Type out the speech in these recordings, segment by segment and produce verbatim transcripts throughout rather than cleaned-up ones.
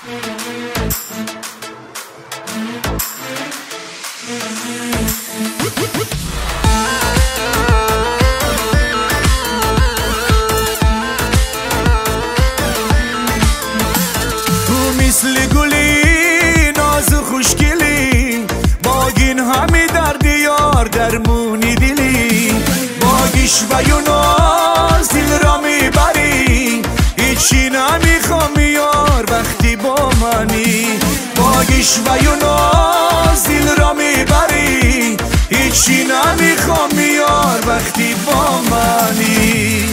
تو مثل گلی ناز و خوشگلی، باگین همی در دیار درمونی دلی. باگیش و یو ناز دل را میبری، هیچی نمیخوام یار وقتی با منی. باگیش و یو ناز دل را میبری، هیچی نمیخوام یار وقتی با منی.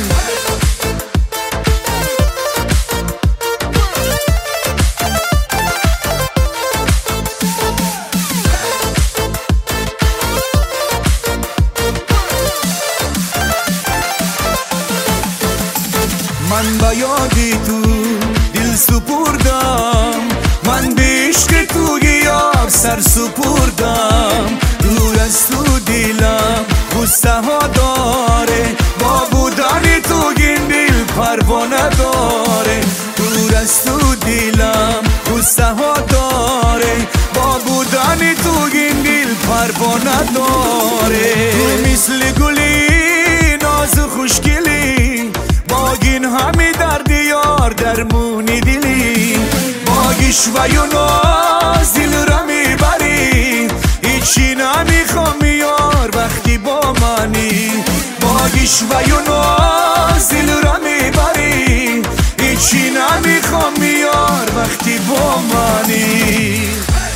من با یادی تو دل سپردم، من به عشق تو یار سر سپردم. دور از تو دلم غصه ها داره، با بودن تو این دل پروانه داره. دور از تو دلم غصه ها داره، با بودن تو این دل پروانه داره. تو مثل گلی ناز و خوشگلی، باگین همی در دیار درمونی دلی. باگیش و یو ناز دل را میبری، هیچی نمیخوام یار وقتی با منی. باگیش و یو ناز دل را میبری، هیچی نمیخوام یار وقتی با منی.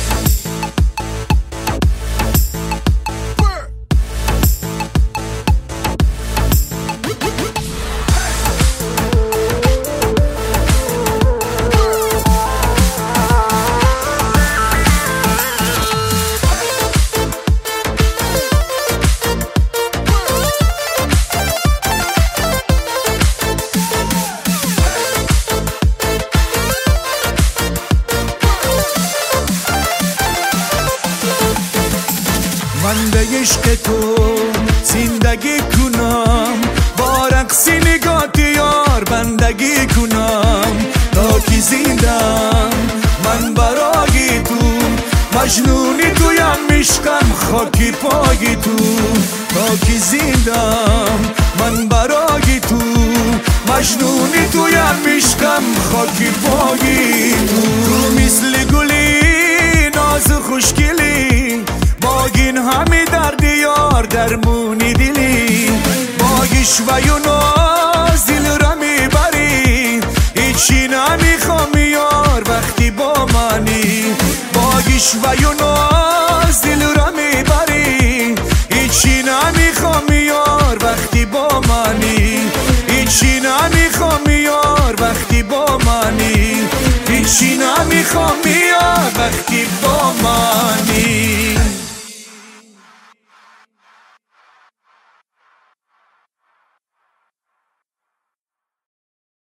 من به عشق تو زندگی کنم، با رقص نگات یار بندگی کنم. تا که زندم من برای تو، مجنونی تویم عشقم خاکی پای تو. تا که زندم من برای تو، مجنونی تویم عشقم خاکی پای تو. تو مثل گلی ناز و خوشگلی، باگین همی در دیار درمونی دلی. باگیش و یو ناز دل را میبری، هیچی نمیخوام یار وقتی با منی. باگیش و یو ناز دل را میبری، هیچی نمیخوام یار وقتی با منی. هیچی نمیخوام یار وقتی با منی، هیچی نمیخوام یار وقتی با منی.